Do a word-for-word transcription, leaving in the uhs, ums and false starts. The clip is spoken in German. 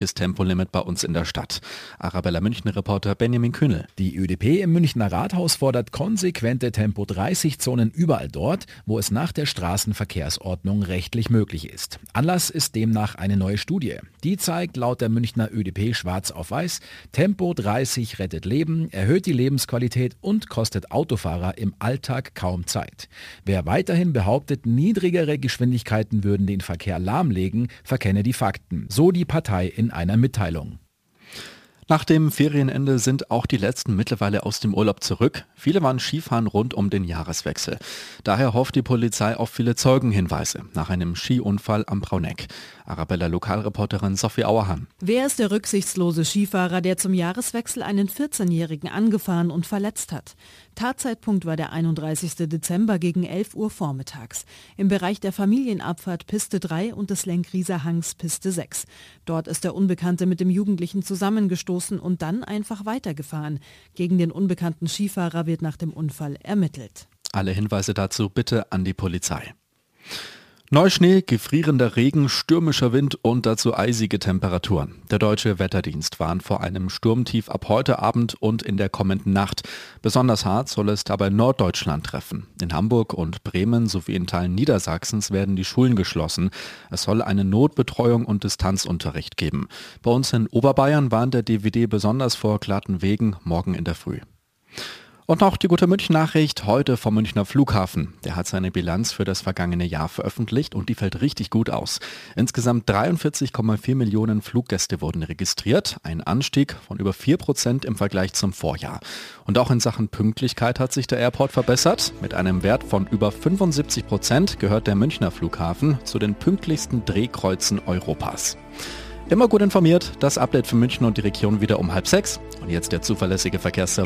Das Tempolimit bei uns in der Stadt. Arabella München-Reporter Benjamin Kühnel. Die Ö D P im Münchner Rathaus fordert konsequente Tempo dreißig Zonen überall dort, wo es nach der Straßenverkehrsordnung rechtlich möglich ist. Anlass ist demnach eine neue Studie. Die zeigt laut der Münchner Ö D P schwarz auf weiß, Tempo dreißig rettet Leben, erhöht die Lebensqualität und kostet Autofahrer im Alltag kaum Zeit. Wer weiterhin behauptet, niedrigere Geschwindigkeiten würden den Verkehr lahmlegen, verkenne die Fakten. So die Partei in einer Mitteilung. Nach dem Ferienende sind auch die letzten mittlerweile aus dem Urlaub zurück. Viele waren Skifahren rund um den Jahreswechsel. Daher hofft die Polizei auf viele Zeugenhinweise nach einem Skiunfall am Brauneck. Arabella Lokalreporterin Sophie Auerhahn. Wer ist der rücksichtslose Skifahrer, der zum Jahreswechsel einen vierzehnjährigen angefahren und verletzt hat? Tatzeitpunkt war der einunddreißigsten Dezember gegen elf Uhr vormittags. Im Bereich der Familienabfahrt Piste drei und des Lenkrieser Hangs Piste sechs. Dort ist der Unbekannte mit dem Jugendlichen zusammengestoßen und dann einfach weitergefahren. Gegen den unbekannten Skifahrer wird nach dem Unfall ermittelt. Alle Hinweise dazu bitte an die Polizei. Neuschnee, gefrierender Regen, stürmischer Wind und dazu eisige Temperaturen. Der Deutsche Wetterdienst warnt vor einem Sturmtief ab heute Abend und in der kommenden Nacht. Besonders hart soll es dabei Norddeutschland treffen. In Hamburg und Bremen sowie in Teilen Niedersachsens werden die Schulen geschlossen. Es soll eine Notbetreuung und Distanzunterricht geben. Bei uns in Oberbayern warnt der D W D besonders vor glatten Wegen morgen in der Früh. Und noch die gute München-Nachricht heute vom Münchner Flughafen. Der hat seine Bilanz für das vergangene Jahr veröffentlicht und die fällt richtig gut aus. Insgesamt dreiundvierzig Komma vier Millionen Fluggäste wurden registriert, ein Anstieg von über vier Prozent im Vergleich zum Vorjahr. Und auch in Sachen Pünktlichkeit hat sich der Airport verbessert. Mit einem Wert von über fünfundsiebzig Prozent gehört der Münchner Flughafen zu den pünktlichsten Drehkreuzen Europas. Immer gut informiert, das Update für München und die Region wieder um halb sechs. Und jetzt der zuverlässige Verkehrsservice.